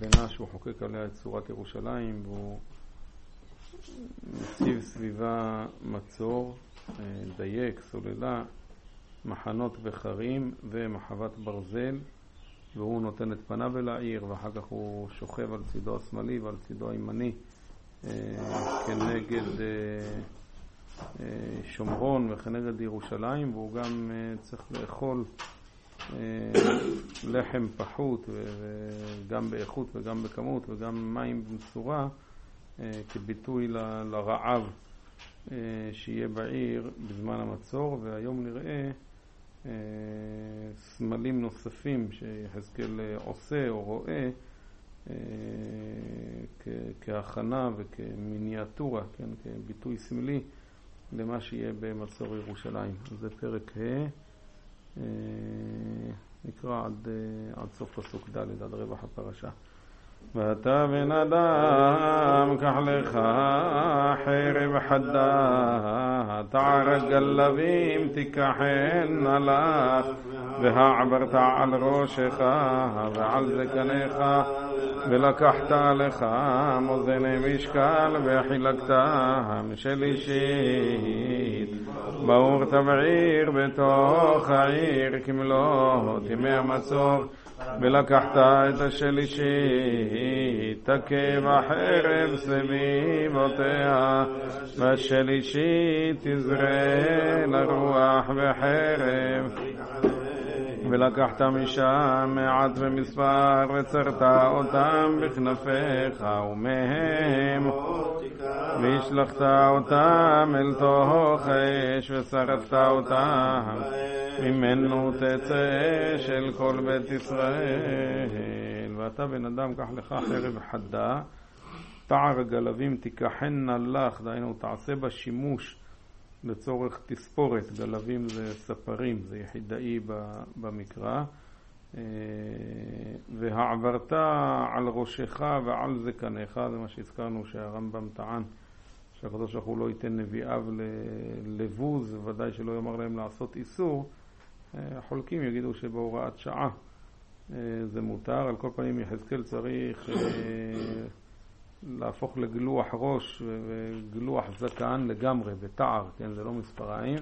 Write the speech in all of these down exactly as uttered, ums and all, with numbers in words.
השכנה שהוא חוקק עליה את צורת ירושלים, והוא מציב סביבה מצור, דייק, סוללה, מחנות וחרים ומחבת ברזל, והוא נותן את פניו אל העיר, ואחר כך הוא שוכב על צידו השמאלי ועל צידו הימני כנגד שומרון וכנגד ירושלים, והוא גם צריך לאכול לחם פחות, וגם באיכות וגם בכמות וגם מים בצורה, כביטוי ל- לרעב שיהיה בעיר בזמן המצור. והיום נראה סמלים נוספים שיחזקאל עושה או רואה כהכנה וכמיניאטורה, כן, כביטוי סמלי למה שיהיה במצור ירושלים. זה פרק ה', נקרא עד, עד סוף פסוק ד', עד רבע הפרשה. ואתה בן אדם, קח לך חרב חדה, תער גלבים תיקחן עליך, והעברת על ראשך ועל זקניך, ולקחת לך מאזני משקל וחילקתם שלישית, באור תבעיר בתוך העיר כמלוא ימי המצור, ולקחת את השלישית, תכה בחרב סביבותיה, והשלישית תזרה לרוח בחרב, ולקחת משם מעט במספר וצרת אותם בכנפיך ומהם, והשלחת אותם אל תוך אש ושרפת אותם, ממנו תצא של כל בית ישראל. ואתה בן אדם, קח לך חרב חדה, תער גלבים תיקחנה לך, דהיינו תעשה בה שימוש לצורך תספורת. גלבים זה ספרים, זה יחידאי במקרא. והעברת על ראשך ועל זקניך, זה מה שהזכרנו שהרמב"ם טען שהקדוש ברוך הוא לא ייתן נביאיו לבוז, ודאי שלא יאמר להם לעשות איסור. החולקים יגידו שבהוראת שעה זה מותר. על כל פנים יחזקאל צריך להפוך לגלוח ראש וגלוח זקן לגמרי בתער, כן, זה לא מספריים,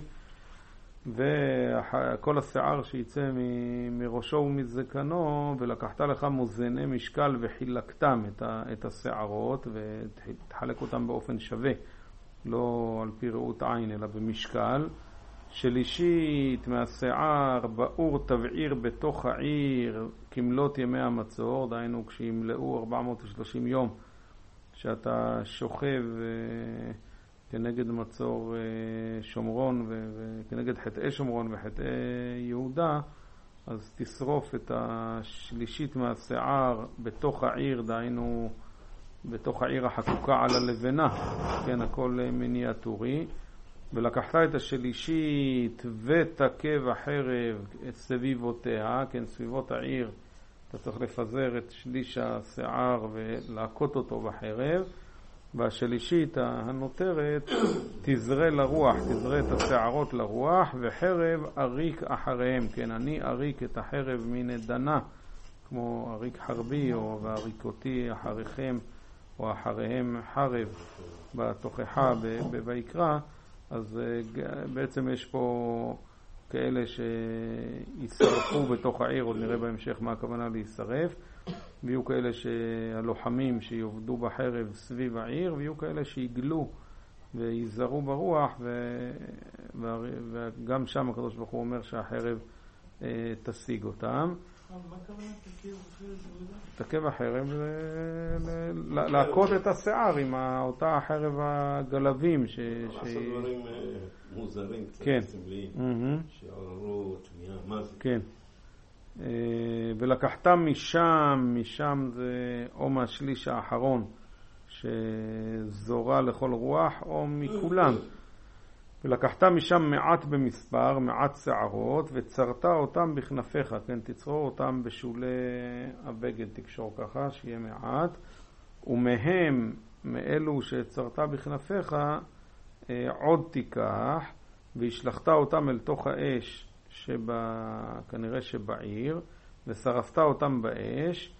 וכל השיער שיצא מראשו ומזקנו, ולקחת לך מאזני משקל וחילקתם את השערות ותחלק אותם באופן שווה, לא על פי ראות עין אלא במשקל. שלישית מהשיער באור תבעיר בתוך העיר כמלות ימי המצור, דהיינו כשימלאו ארבע מאות ושלושים יום שאתה שוכב כנגד מצור שומרון וכנגד חטאי שומרון וחטאי יהודה, אז תשרוף את השלישית מהשיער בתוך העיר, דהיינו בתוך העיר החקוקה על הלבנה, כן, הכל מיניאטורי. ולקחת את השלישית ותכה בחרב את סביבותיה, כן, סביבות העיר אתה צריך לפזר את שליש השיער ולהכות אותו בחרב, והשלישית הנותרת תזרה לרוח, תזרה את השערות לרוח, וחרב אריק אחריהם, כן, אני אריק את החרב מנדנה, כמו אריק חרבי או ואריקותי אחריכם או אחריהם חרב בתוכחה בויקרא. אז בעצם יש פה כאלה שישרפו בתוך העיר, עוד נראה בהמשך מה הכוונה להישרף, ויהיו כאלה שהלוחמים שיובדו בחרב סביב העיר, ויהיו כאלה שיגלו ויזרו ברוח, ו... וגם שם הקדוש ברוך הוא אומר שהחרב תשיג אותם. מה הכוונה תכה בחרב? תכה בחרב להכות את השיער עם אותה חרב הגלבים ש... לעשות דברים מוזרים, קצת סמליים, שעוררו תמיהה, מה זה? כן. ולקחת משם, משם זה או מהשליש האחרון שזורה לכל רוח או מכולם. ולקחת משם מעט במספר, מעט שערות, וצרת אותם בכנפיך, כן, תצרור אותם בשולי הבגד, תקשור ככה, שיהיה מעט, ומהם, מאלו שצרת בכנפיך, עוד תיקח, והשלחת אותם אל תוך האש, שבא, כנראה שבעיר, ושרפת אותם באש,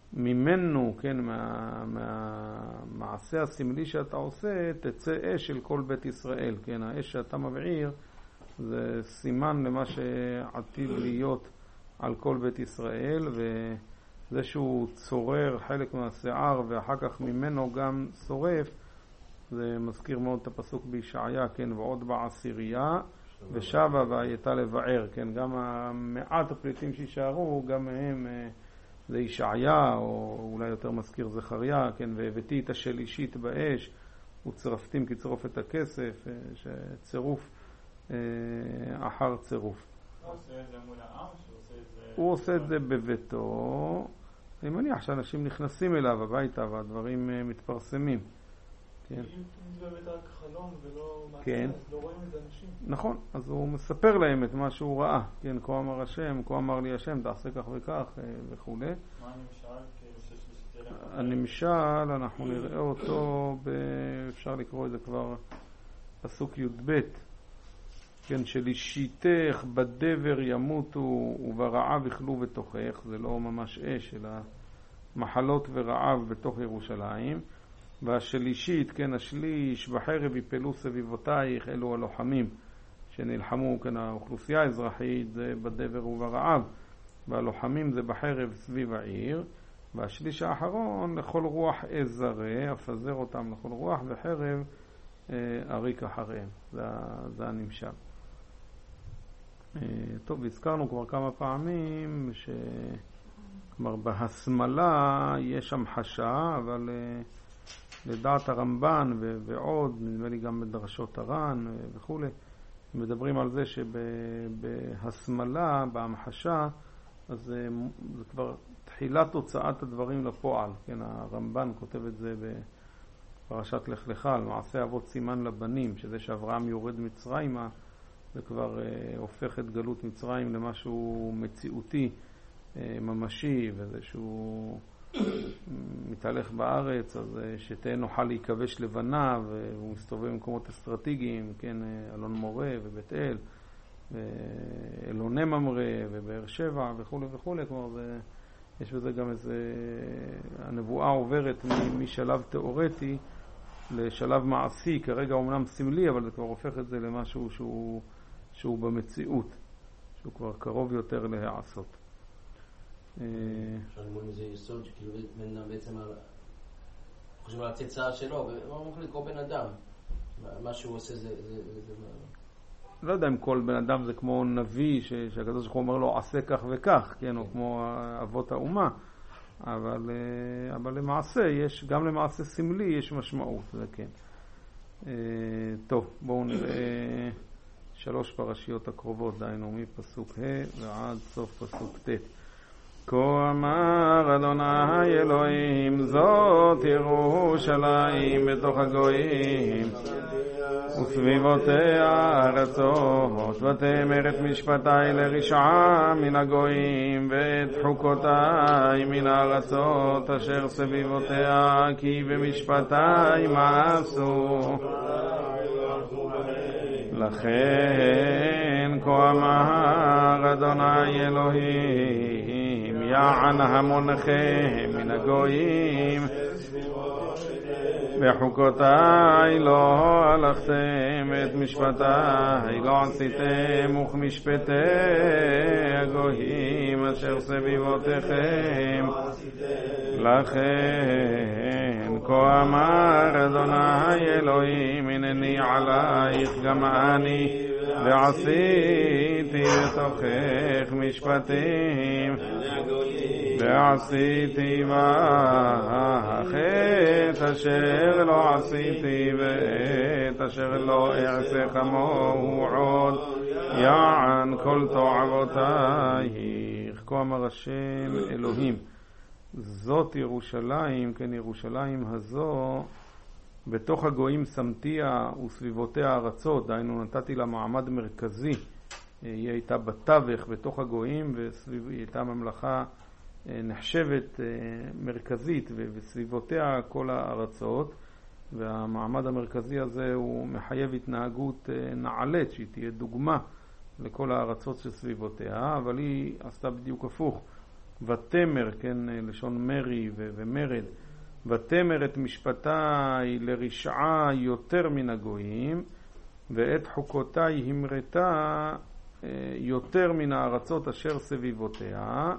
ממנו, כן, מה, מהמעשה הסמלי שאתה עושה, תצא אש של כל בית ישראל, כן, האש שאתה מבעיר זה סימן למה שעתיד להיות על כל בית ישראל, וזה שהוא צורר חלק מהשיער ואחר כך ממנו גם שורף, זה מזכיר מאוד את הפסוק בישעיה, כן, ועוד בעשירייה ושבה והייתה לבער, כן, גם המעט הפליטים שישארו, גם מהם זה ישעיה, או אולי יותר מזכיר זכריה, כן, והבאתי את השלישית באש, וצרפתים כצרוף את הכסף, שצירוף אחר צירוף. הוא עושה את זה מול העם? הוא עושה את זה בביתו, אני מניח שאנשים נכנסים אליו הביתה והדברים מתפרסמים. אם זה באמת רק חלום ולא מעשה, כן. אז לא רואים את אנשים. נכון, אז הוא מספר להם את מה שהוא ראה, כן, כה אמר השם, כה אמר לי השם, תעשה כך וכך וכו'. מה הנמשל? הנמשל, אנחנו נראה אותו, אפשר לקרוא את זה כבר פסוק י' ב', כן, שלישיתך בדבר ימותו וברעב יאכלו בתוכך, זה לא ממש אש, אלא מחלות ורעב בתוך ירושלים. והשלישית, כן, השליש, בחרב יפלו סביבותייך, אלו הלוחמים שנלחמו, כן, האוכלוסייה האזרחית זה בדבר וברעב, והלוחמים זה בחרב סביב העיר. והשליש האחרון, לכל רוח אזרה, אפזר אותם לכל רוח, וחרב אריק אחריהם. זה, זה הנמשל. טוב, הזכרנו כבר כמה פעמים שכבר בהסמלה יש המחשה, אבל לדעת הרמב"ן ועוד, נדמה לי גם בדרשות הר"ן וכו', מדברים על זה שבהסמלה, בהמחשה, אז זה, זה כבר תחילת הוצאת הדברים לפועל. כן, הרמב"ן כותב את זה בפרשת לך לך, על מעשה אבות סימן לבנים, שזה שאברהם יורד מצרימה, זה כבר uh, הופך את גלות מצרים למשהו מציאותי, uh, ממשי, וזה שהוא מתהלך בארץ, אז uh, שתהיה נוכל להיכבש לבנה, והוא מסתובב במקומות אסטרטגיים, כן, uh, אלון מורה ובית אל, ואלוני ממרא ובאר שבע וכו' וכו', כלומר זה, יש בזה גם איזה, הנבואה עוברת משלב תיאורטי לשלב מעשי, כרגע אומנם סמלי, אבל זה כבר הופך את זה למשהו שהוא, שהוא במציאות, שהוא כבר קרוב יותר להעשות. אפשר ללמוד מזה יסוד, שכאילו בן אדם בעצם חושב על הצצעה שלו, ומה מוכן לקרוא בן אדם? מה שהוא עושה זה... זה, זה לא יודע אם כל בן אדם זה כמו נביא, שהקדוש ברוך הוא אומר לו עשה כך וכך, כן, או כמו אבות האומה, אבל, אבל למעשה יש, גם למעשה סמלי יש משמעות, זה כן. טוב, בואו נראה שלוש פרשיות הקרובות, דיינו מפסוק ה' ועד סוף פסוק ט'. כה אמר אדוני אלוהים, זאת ירושלים בתוך הגויים וסביבותיה ארצות, ותאמר את משפטי לרשעה מן הגויים ואת חוקותי מן הארצות אשר סביבותיה, כי במשפטי מעשו. לכן כה אמר אדוני אלוהים, יען המונחם מן הגויים בחוקותיי לא הלכתם, את משפטיי לא עשיתם, וכמשפטי הגויים אשר סביבותיכם. לכן כה אמר אדוני אלוהים, הנני עלייך גם אני, ועשיתי בתוכך משפטים, ועשיתי בך את אשר לא עשיתי, ואת אשר לא אעשה כמוהו עוד, יען כל תועבותייך. כה אמר השם אלוהים, זאת ירושלים, כן, ירושלים הזו בתוך הגויים שמתיה וסביבותיה ארצות, דהיינו נתתי לה מעמד מרכזי, היא הייתה בתווך בתוך הגויים, והיא הייתה ממלכה נחשבת מרכזית, וסביבותיה כל הארצות, והמעמד המרכזי הזה הוא מחייב התנהגות נעלית, שהיא תהיה דוגמה לכל הארצות שסביבותיה, אבל היא עשתה בדיוק הפוך. ותמר, כן, לשון מרי ומרד, ותמר את משפטי לרשעה יותר מן הגויים, ואת חוקותי המרתה יותר מן הארצות אשר סביבותיה.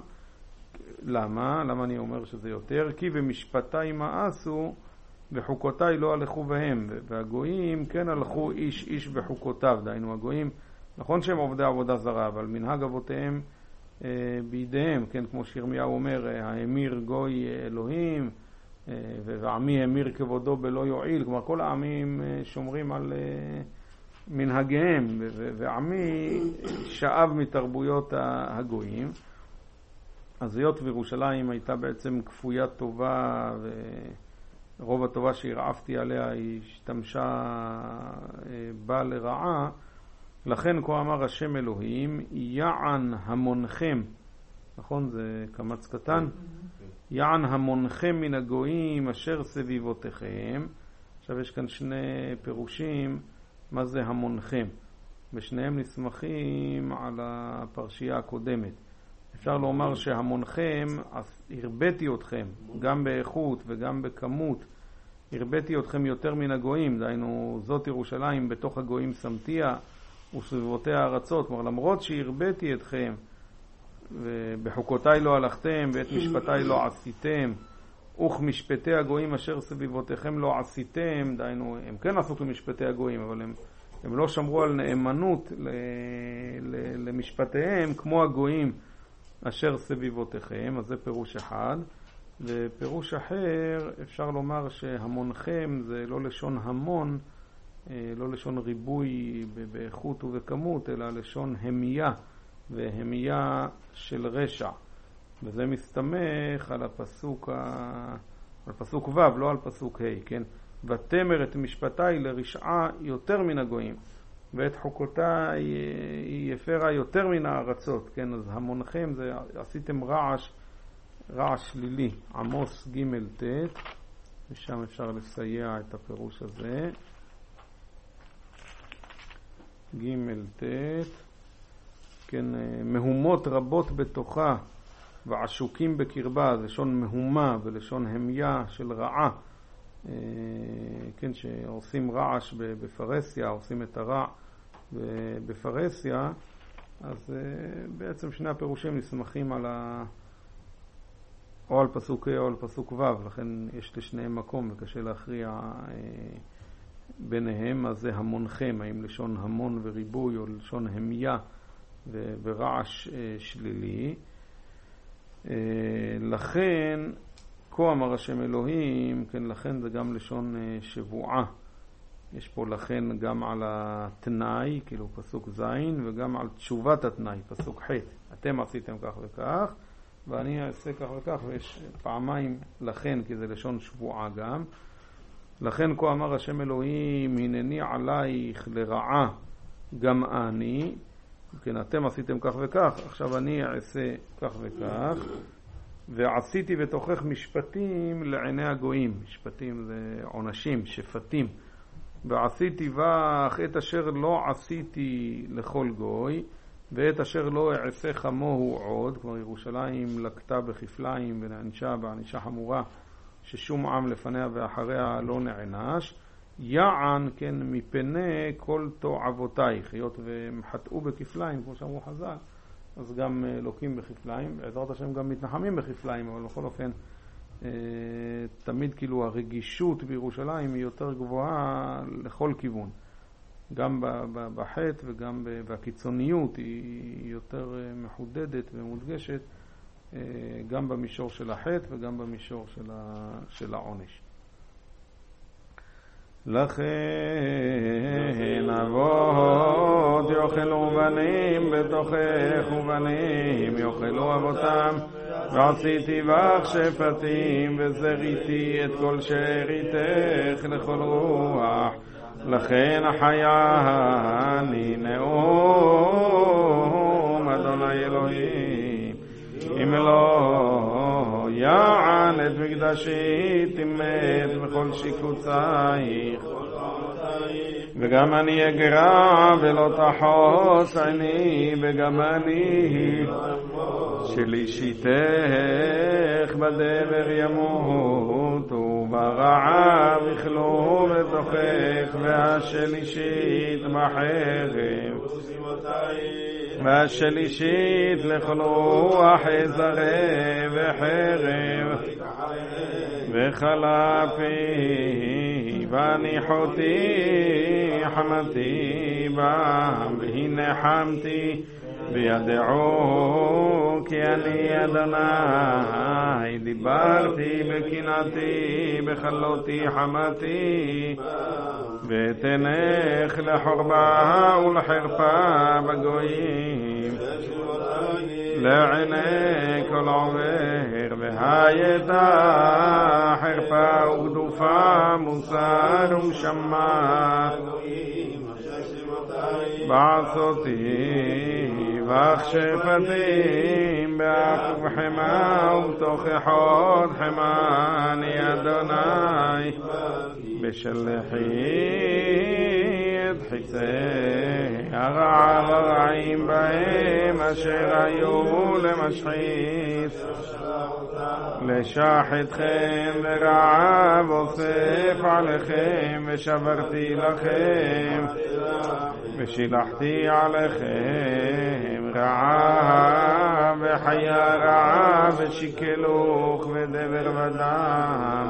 למה? למה אני אומר שזה יותר? כי במשפטי מאסו וחוקותי לא הלכו בהם, והגויים כן הלכו איש איש בחוקותיו. דהיינו הגויים, נכון שהם עובדי עבודה זרה, אבל מנהג אבותיהם אה, בידיהם, כן, כמו שירמיהו אומר, האמיר גוי אלוהים, אה, ועמי אמיר כבודו בלא יועיל. כלומר כל העמים אה, שומרים על אה, מנהגיהם, ועמי שאב מתרבויות הגויים. אז היות וירושלים הייתה בעצם כפוית טובה, ורוב הטובה שהרעפתי עליה היא השתמשה בה לרעה, לכן כה אמר השם אלוהים, יען המונחם, נכון? זה קמץ קטן. יען המונחם מן הגויים אשר סביבותיכם. עכשיו יש כאן שני פירושים מה זה המונחם. בשניהם נסמכים על הפרשייה הקודמת. אפשר לומר שהמונחם, הרבאתי אתכם, גם באיכות וגם בכמות, הרבאתי אתכם יותר מן הגויים, דהיינו זאת ירושלים בתוך הגויים שמתיה וסביבותיה הארצות. כלומר, למרות שהרבאתי אתכם, ובחוקותיי לא הלכתם ואת משפטיי לא עשיתם, וכמשפטי הגויים אשר סביבותיכם לא עשיתם, דהיינו, הם כן עשו כמשפטי הגויים, אבל הם, הם לא שמרו על נאמנות ל, ל, למשפטיהם כמו הגויים אשר סביבותיכם. אז זה פירוש אחד. ופירוש אחר, אפשר לומר שהמונחם זה לא לשון המון, לא לשון ריבוי באיכות ובכמות, אלא לשון המיה, והמיה של רשע. וזה מסתמך על הפסוק, על פסוק ו', לא על פסוק ה', כן? ותמר את משפטי לרשעה יותר מן הגויים, ואת חוקותיי היא יפרה יותר מן הארצות, כן? אז המונחם זה, עשיתם רעש, רעש שלילי. עמוס ג' ט', ושם אפשר לסייע את הפירוש הזה. ג' ט', כן, מהומות רבות בתוכה ועשוקים בקרבה, זה לשון מהומה ולשון המיה של רעה, כן, שעושים רעש בפרסיה, עושים את הרע בפרסיה. אז בעצם שני הפירושים נסמכים על ה... או על פסוק ה' או על פסוק ו', לכן יש לשניהם מקום וקשה להכריע ביניהם. אז זה המונחם, האם לשון המון וריבוי או לשון המיה ורעש שלילי. לכן כה אמר השם אלוהים, כן, לכן זה גם לשון שבועה. יש פה לכן גם על התנאי, כאילו פסוק זין, וגם על תשובת התנאי, פסוק ח'. אתם עשיתם כך וכך, ואני אעשה כך וכך, ויש פעמיים לכן, כי זה לשון שבועה גם. לכן כה אמר השם אלוהים, הנני עלייך לרעה גם אני, כן, אתם עשיתם כך וכך, עכשיו אני אעשה כך וכך, ועשיתי בתוכך משפטים לעיני הגויים. משפטים זה עונשים, שפטים. ועשיתי בך את אשר לא עשיתי לכל גוי, ואת אשר לא אעשה כמוהו עוד. כבר ירושלים לקטה בכפליים ונענשה בענישה חמורה, ששום עם לפניה ואחריה לא נענש. יען, כן, מפני כל תועבותייך, היות והם חטאו בכפליים, כמו שאמרו חז"ל, אז גם לוקים בכפליים, בעזרת השם גם מתנחמים בכפליים, אבל בכל אופן תמיד כאילו הרגישות בירושלים היא יותר גבוהה לכל כיוון, גם בחטא וגם בקיצוניות היא יותר מחודדת ומודגשת, גם במישור של החטא וגם במישור של העונש. לכן אבות יאכלו בנים בתוכך, ובנים יאכלו אבותם, ועשיתי בך שפטים וזריתי את כל שאריתך לכל רוח. לכן החיה אני נאום אדוני אלוהים, אם לא יען את מקדשי תימד בכל שיקוצייך, וגם אני אגרע ולא תחוס עיני, וגם אני שלישיתך בדבר ימות, וברעב יאכלו בתוכך, והשלישית בחרב, והשלישית לכלו אחזרי וחרב וחלפי, וניחותי חמתי בם, והנחמתי וידעו כי אני אדוני, דיברתי בקנאתי בחלותי חמתי, ותנך לחורבה ולחרפה בגויים, לעיני כל עובר, והייתה חרפה וגדופה מוסר ושמה בעצותי והכשפתים בעקוב חמה ובתוכחות חמה, אני אדוני בשלחי את חיצי הרע והרעים בהם אשר היו למשחית, לשחתכם ורעב אוסף עליכם, ושברתי לכם ושילחתי עליכם רעב וחיה רעב ושיקלוך ודבר ודם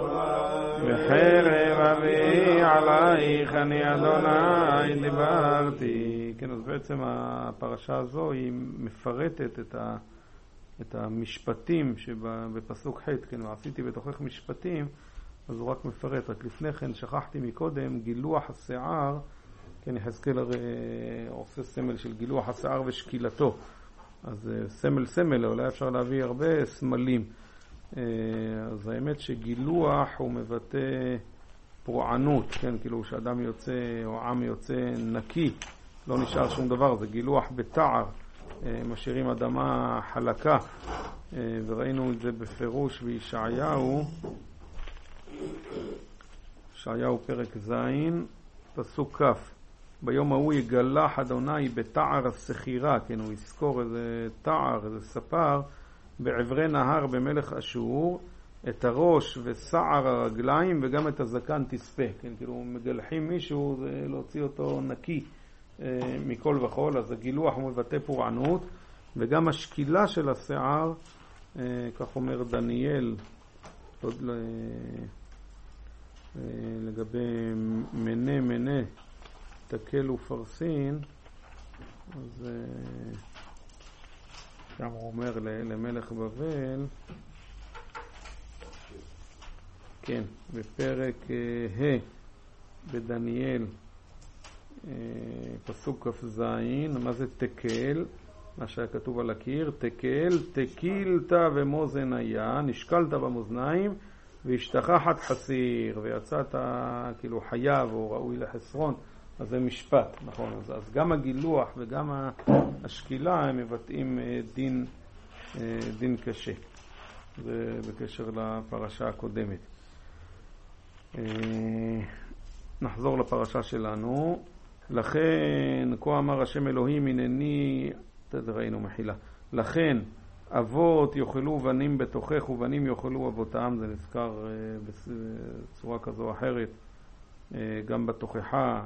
וחרב אביא עלייך, אני אדוני דיברתי. כן, אז בעצם הפרשה הזו היא מפרטת את ה את המשפטים שבפסוק ח', כן, ועשיתי בתוכך משפטים, אז הוא רק מפרט. רק לפני כן שכחתי מקודם גילוח השיער, כן, יחזקאל הרי עושה סמל של גילוח השיער ושקילתו, אז סמל סמל, אולי אפשר להביא הרבה סמלים. אז האמת שגילוח הוא מבטא פורענות, כן, כאילו שאדם יוצא או עם יוצא נקי, לא נשאר שום דבר, זה גילוח בתער, משאירים אדמה חלקה, וראינו את זה בפירוש בישעיהו, ישעיהו פרק ז' פסוק כ', ביום ההוא יגלח אדוני בתער הסחירה, כן, הוא יזכור איזה תער, איזה ספר, בעברי נהר במלך אשור, את הראש וסער הרגליים וגם את הזקן תספה, כן, כאילו מגלחים מישהו, זה להוציא אותו נקי מכל וכל. אז הגילוח הוא מבטא פורענות, וגם השקילה של השיער, כך אומר דניאל לגבי מנה מנה תקל ופרסין, אז שם הוא אומר למלך בבל, כן, בפרק ה' בדניאל פסוק כ"ז, מה זה תקל? מה שהיה כתוב על הקיר, תקל, תקילת ומוזן היה, נשקלת במאזניים והשתכחת חסיר, ויצאת כאילו חייב או ראוי לחסרון, אז זה משפט, נכון? אז, אז גם הגילוח וגם השקילה הם מבטאים דין, דין קשה. זה בקשר לפרשה הקודמת. נחזור לפרשה שלנו. לכן, כה אמר השם אלוהים, הנני, ראינו מחילה, לכן אבות יאכלו בנים בתוכך ובנים יאכלו אבותם, זה נזכר בצורה כזו או אחרת גם בתוכחה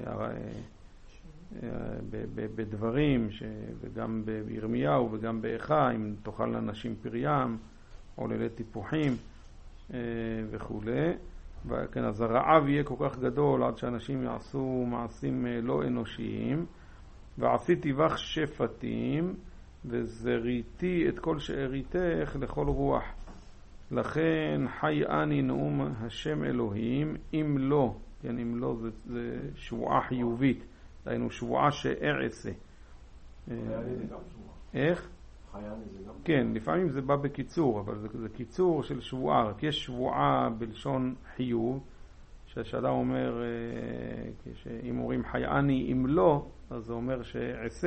בדברים, וגם בירמיהו וגם באיכה, אם תאכל לנשים פריים עוללי טיפוחים וכו'. וכן, אז הרעב יהיה כל כך גדול עד שאנשים יעשו מעשים לא אנושיים. ועשיתי בך שפטים וזריתי את כל שאריתך לכל רוח, לכן חי אני נאום השם אלוהים, אם לא, כן, אם לא זה, זה שבועה חיובית, דהיינו שבועה שאעשה. איך? כן, לפעמים זה בא בקיצור, אבל זה, זה קיצור של שבועה. רק יש שבועה בלשון חיוב, שהאדם אומר, אם אומרים חי אני אם לא, אז זה אומר שעשה,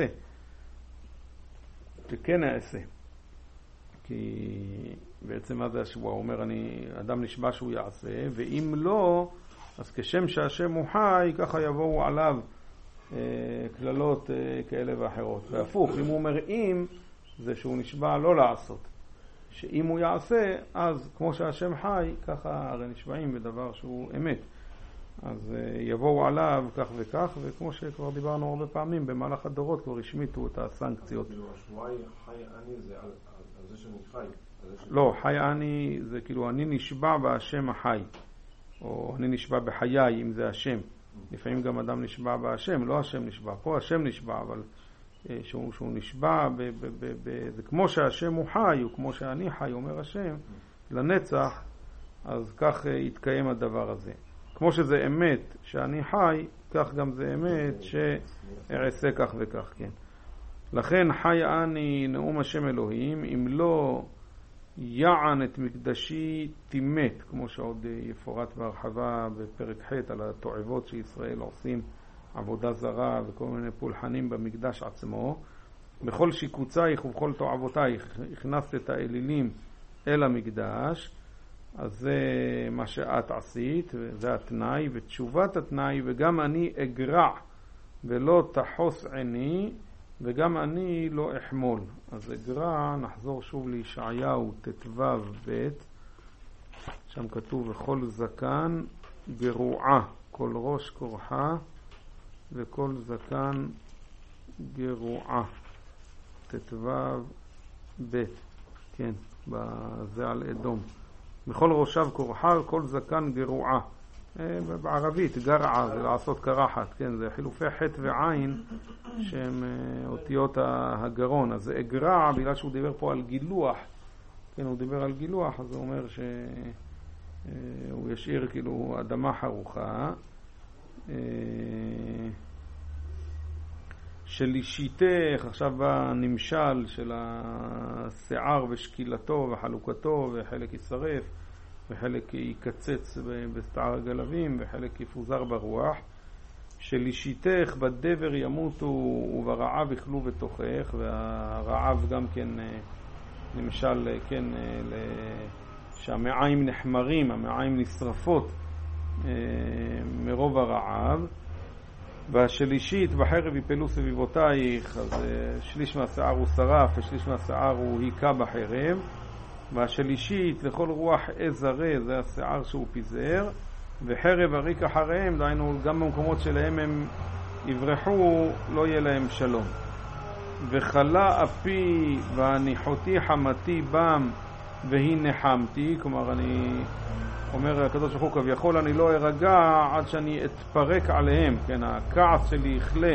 שכן אעשה. כי בעצם מה זה השבועה? הוא אומר, אני, אדם נשבע שהוא יעשה, ואם לא, אז כשם שהשם הוא חי, ככה יבואו עליו כללות כאלה ואחרות. והפוך, אם הוא אומר אם, זה שהוא נשבע לא לעשות. שאם הוא יעשה, אז כמו שהשם חי, ככה הרי נשבעים בדבר שהוא אמת. אז יבואו עליו כך וכך, וכמו שכבר דיברנו הרבה פעמים, במהלך הדורות כבר השמיטו את הסנקציות. כאילו השבועה חי אני זה על זה שאני חי. לא, חי אני זה כאילו אני נשבע בהשם החי. או אני נשבע בחיי, אם זה השם. לפעמים גם אדם נשבע בהשם, לא השם נשבע. פה השם נשבע, אבל שהוא, שהוא נשבע, ב, ב, ב, ב, זה כמו שהשם הוא חי, או כמו שאני חי, אומר השם, לנצח, אז כך יתקיים הדבר הזה. כמו שזה אמת שאני חי, כך גם זה אמת שאעשה כך וכך, כן. לכן חי אני נאום השם אלוהים, אם לא יען את מקדשי תימת, כמו שעוד יפורט בהרחבה בפרק ח' על התועבות שישראל עושים, עבודה זרה וכל מיני פולחנים במקדש עצמו. בכל שיקוצייך ובכל תועבותייך הכנסת את האלילים אל המקדש, אז זה מה שאת עשית, זה התנאי, ותשובת התנאי, וגם אני אגרע ולא תחוס עיני, וגם אני לא אחמול. אז אגרע, נחזור שוב לישעיהו תתו ב', שם כתוב וכל זקן גרועה, כל ראש קורחה וכל זקן גרועה. תתו ב', כן, זה על אדום. בכל ראשיו קורחה וכל זקן גרועה. בערבית גרעה זה לעשות קרחת, כן, זה חילופי חטא ועין שהם אותיות הגרון. אז זה אגרע, בגלל שהוא דיבר פה על גילוח, כן, הוא דיבר על גילוח, אז הוא אומר שהוא ישאיר כאילו אדמה חרוכה. שלישיתך, עכשיו בא נמשל של השיער ושקילתו וחלוקתו, וחלק ישרף וחלק יקצץ בסתער הגלבים וחלק יפוזר ברוח. שלישיתך בדבר ימותו וברעב יאכלו בתוכך, והרעב גם כן נמשל, כן, שהמעיים נחמרים, המעיים נשרפות מרוב הרעב. והשלישית בחרב יפלו סביבותייך, אז שליש מהשיער הוא שרף ושליש מהשיער הוא היכה בחרב. והשלישית לכל רוח עז הרי, זה השיער שהוא פיזר, וחרב הריק אחריהם, דהיינו גם במקומות שלהם הם יברחו לא יהיה להם שלום. וחלה אפי והניחותי חמתי בם והיא נחמתי, כלומר אני אומר הקדוש ברוך הוא כביכול אני לא ארגע עד שאני אתפרק עליהם, כן, הכעס שלי יחלה,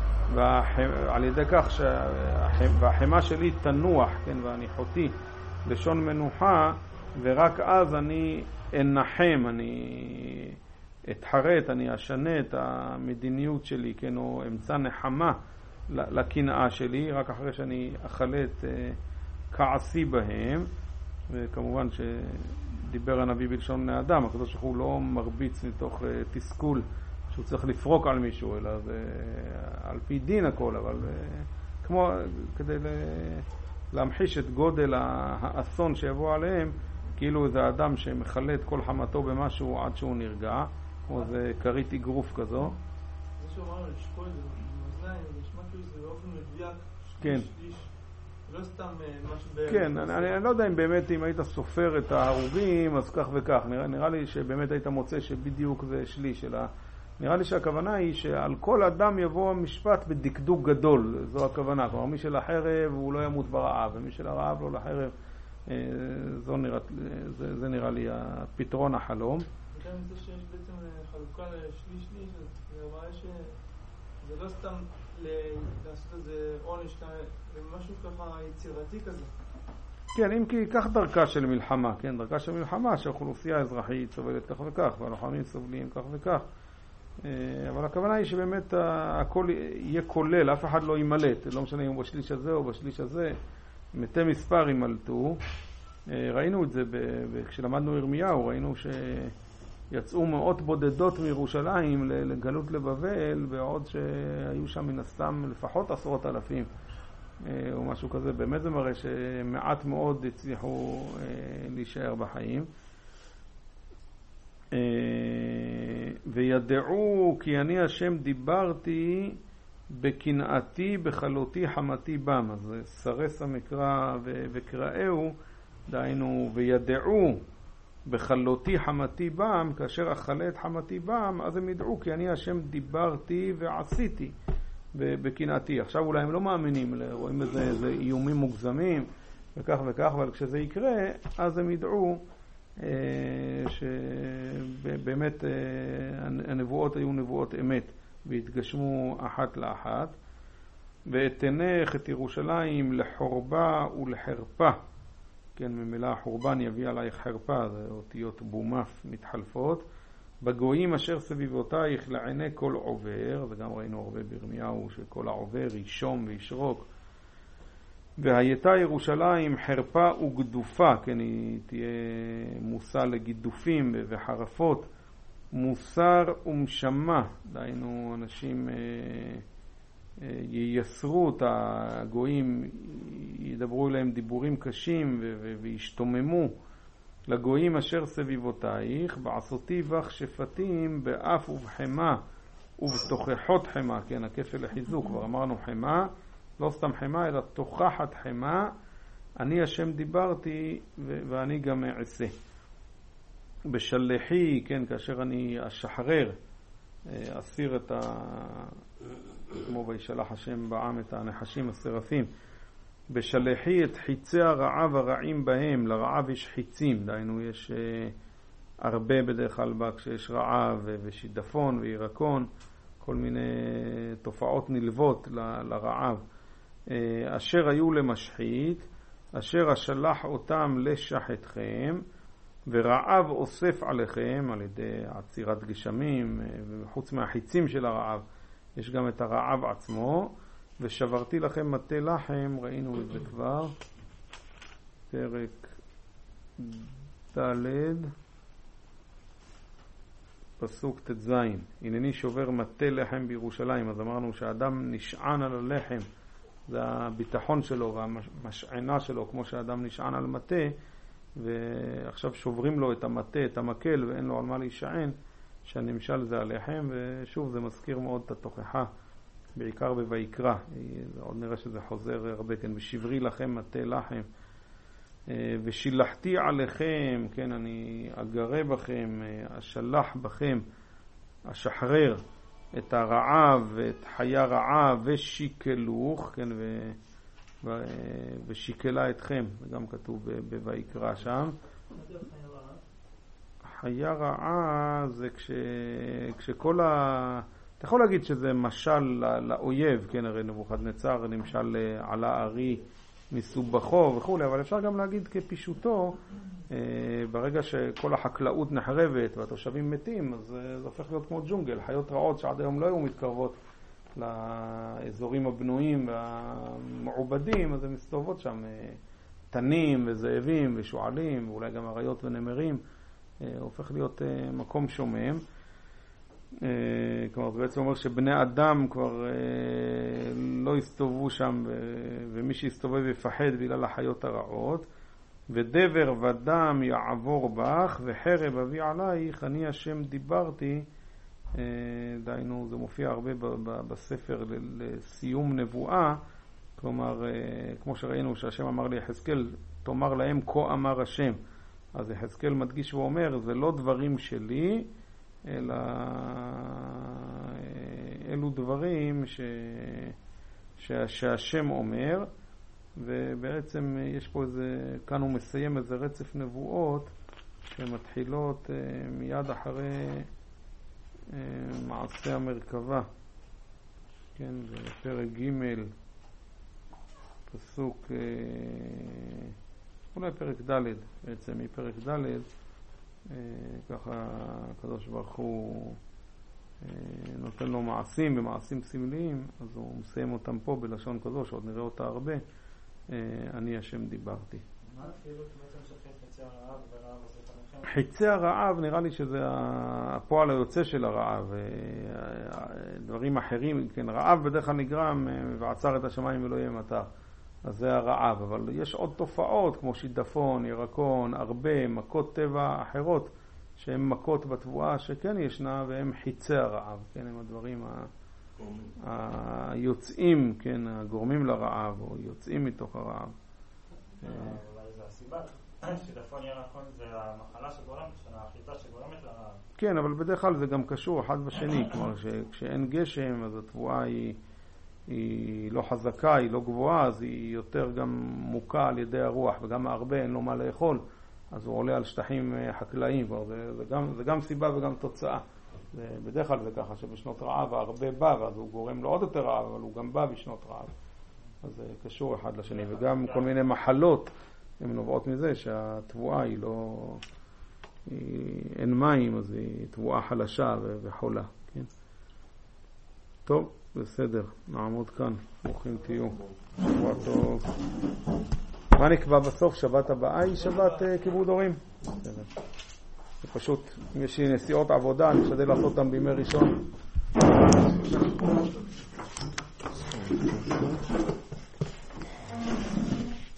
ועל ידי כך שהחמה שלי תנוח, כן, והניחותי לשון מנוחה, ורק אז אני אנחם, אני אתחרט, אני אשנה את המדיניות שלי, כן, או אמצא נחמה לקנאה שלי, רק אחרי שאני אכלה את כעסי בהם. וכמובן שדיבר הנביא בלשון בני אדם, הקדוש ברוך הוא לא מרביץ מתוך תסכול שהוא צריך לפרוק על מישהו, אלא זה על פי דין הכל, אבל כמו כדי להמחיש את גודל האסון שיבוא עליהם, כאילו זה אדם שמחלה את כל חמתו במשהו עד שהוא נרגע, כמו זה כרית אגרוף כזו. זה שאומרנו לשקול במאזניים, נשמע כאילו זה באופן מדויק, כן. שליש, לא סתם משהו בערך. כן, אני, אני לא יודע אם באמת אם היית סופר את ההרוגים, אז כך וכך. נראה, נראה לי שבאמת היית מוצא שבדיוק זה שליש, אלא נראה לי שהכוונה היא שעל כל אדם יבוא המשפט בדקדוק גדול, זו הכוונה. כלומר, מי של החרב הוא לא ימות ברעב, ומי של הרעב לא לחרב, זו נראה, זה, זה נראה לי הפתרון החלום. וכן זה שיש בעצם חלוקה לשליש-שליש, זה רואה שזה לא סתם לעשות איזה עונש, זה משהו ככה יצירתי כזה. כן, אם כי כך דרכה של מלחמה, כן, דרכה של מלחמה שהאוכלוסייה האזרחית סובלת כך וכך, והלוחמים סובלים כך וכך. אבל הכוונה היא שבאמת הכל יהיה כולל, אף אחד לא ימלט, לא משנה אם בשליש הזה או בשליש הזה, מתי מספר ימלטו. ראינו את זה כשלמדנו ירמיהו, ראינו שיצאו מאות בודדות מירושלים לגלות לבבל, בעוד שהיו שם מן הסתם לפחות עשרות אלפים או משהו כזה. באמת זה מראה שמעט מאוד הצליחו להישאר בחיים. וידעו כי אני השם דיברתי בקנאתי בחלותי חמתי בם. אז סרס המקרא וקראהו, דהיינו וידעו בחלותי חמתי בם, כאשר אכלה את חמתי בם, אז הם ידעו כי אני השם דיברתי ועשיתי בקנאתי. עכשיו אולי הם לא מאמינים, רואים את זה, איזה איומים מוגזמים וכך וכך, אבל כשזה יקרה אז הם ידעו אה, שבאמת אה, הנבואות היו נבואות אמת והתגשמו אחת לאחת. ואתנך את ירושלים לחורבה ולחרפה, כן, ממילא החורבן יביא עלייך חרפה, זה אותיות בומף מתחלפות. בגויים אשר סביבותייך לעיני כל עובר, וגם ראינו הרבה בירמיהו שכל העובר ישום וישרוק. והייתה ירושלים חרפה וגדופה, כן, היא תהיה מושא לגידופים וחרפות. מוסר ומשמה, דהיינו אנשים אה, אה, ייסרו את הגויים, ידברו אליהם דיבורים קשים ו- ו- וישתוממו. לגויים אשר סביבותייך, בעשותי בך שפטים באף ובחמה ובתוכחות חמה, כן, הכפל לחיזוק, כבר אמרנו חמה, לא סתם חמה אלא תוכחת חמה, אני השם דיברתי ו- ואני גם אעשה. בשלחי, כן, כאשר אני אשחרר, אסיר את ה... כמו וישלח השם בעם את הנחשים הסרפים. בשלחי את חיצי הרעב הרעים בהם, לרעב יש חיצים, דהיינו יש הרבה בדרך כלל בה כשיש רעב ושידפון וירקון, כל מיני תופעות נלוות ל- לרעב. אשר היו למשחית, אשר אשלח אותם לשחתכם, ורעב אוסף עליכם על ידי עצירת גשמים, וחוץ מהחיצים של הרעב יש גם את הרעב עצמו. ושברתי לכם מטה לחם, ראינו את זה כבר, פרק ד' פסוק ת' הנני שובר מטה לחם בירושלים. אז אמרנו שהאדם נשען על הלחם, זה הביטחון שלו והמשענה שלו, כמו שהאדם נשען על מטה, ועכשיו שוברים לו את המטה, את המקל, ואין לו על מה להישען, שהנמשל זה הלחם. ושוב זה מזכיר מאוד את התוכחה, בעיקר בויקרא, עוד נראה שזה חוזר הרבה, כן, ושברי לכם מטה לחם. ושילחתי עליכם, כן, אני אגרה בכם, אשלח בכם, אשחרר את הרעב ואת חיה רעה ושיקלוך, כן, ו... ו... ושיקלה אתכם, וגם כתוב בויקרא שם. חיה רעה זה כש... כשכל ה... אתה יכול להגיד שזה משל לאויב, כן, הרי נבוכדנצר נמשל על הארי מסובכו וכו', אבל אפשר גם להגיד כפישוטו, ברגע שכל החקלאות נחרבת והתושבים מתים, אז זה הופך להיות כמו ג'ונגל, חיות רעות שעד היום לא היו מתקרבות לאזורים הבנויים והמעובדים, אז הן מסתובבות שם תנים וזאבים ושועלים, ואולי גם אריות ונמרים, הופך להיות מקום שומם. כלומר, זה בעצם אומר שבני אדם כבר לא הסתובבו שם, ומי שיסתובב יפחד בגלל החיות הרעות. ודבר ודם יעבור בך וחרב אביא עלייך, אני השם דיברתי. דהיינו, זה מופיע הרבה בספר לסיום נבואה, כלומר, כמו שראינו שהשם אמר ליחזקאל, תאמר להם כה אמר השם. אז יחזקאל מדגיש ואומר, זה לא דברים שלי, אלא אלו דברים ש... ש... שהשם אומר, ובעצם יש פה איזה, כאן הוא מסיים איזה רצף נבואות שמתחילות מיד אחרי מעשה המרכבה, כן, בפרק ג' פסוק, אולי פרק ד', בעצם מפרק ד', ככה הקדוש ברוך הוא נותן לו מעשים במעשים סמליים, אז הוא מסיים אותם פה בלשון כזו שעוד נראה אותה הרבה, אני השם דיברתי. מה הפעילות בעצם של חיצי הרעב ורעב אוסף עליכם? חיצי הרעב נראה לי שזה הפועל היוצא של הרעב, דברים אחרים, כן, רעב בדרך כלל נגרם ועצר את השמיים ולא יהיה מטר, אז זה הרעב. אבל יש עוד תופעות כמו שידפון, ירקון, הרבה מכות טבע אחרות שהם מכות בתבואה שכן ישנה, והם חיצי הרעב, כן, הם הדברים ה... היוצאים, כן, הגורמים לרעב, או יוצאים מתוך הרעב. אולי זה הסיבה, שדווקא נראה נכון, זה המחלה שגורמת, החיטה שגורמת לרעב. כן, אבל בדרך כלל זה גם קשור אחד בשני, כלומר שכשאין גשם, אז התבואה היא, היא לא חזקה, היא לא גבוהה, אז היא יותר גם מוקה על ידי הרוח, וגם הרבה אין לו מה לאכול, אז הוא עולה על שטחים חקלאיים, זה, זה, גם, זה גם סיבה וגם תוצאה. זה, בדרך כלל זה ככה, שבשנות רעב הרבה בא, ואז הוא גורם לו עוד יותר רעב, אבל הוא גם בא בשנות רעב. אז זה קשור אחד לשני, וגם כל מיני מחלות, הן נובעות מזה שהתבואה היא לא... היא, אין מים, אז היא תבואה חלשה ו- וחולה, כן? טוב, בסדר, נעמוד כאן, ברוכים תהיו, שבוע טוב. מה נקבע בסוף? שבת הבאה היא שבת uh, כיבוד הורים? בסדר. זה פשוט, אם יש לי נסיעות עבודה, אני אשתדל לעשות אותם בימי ראשון.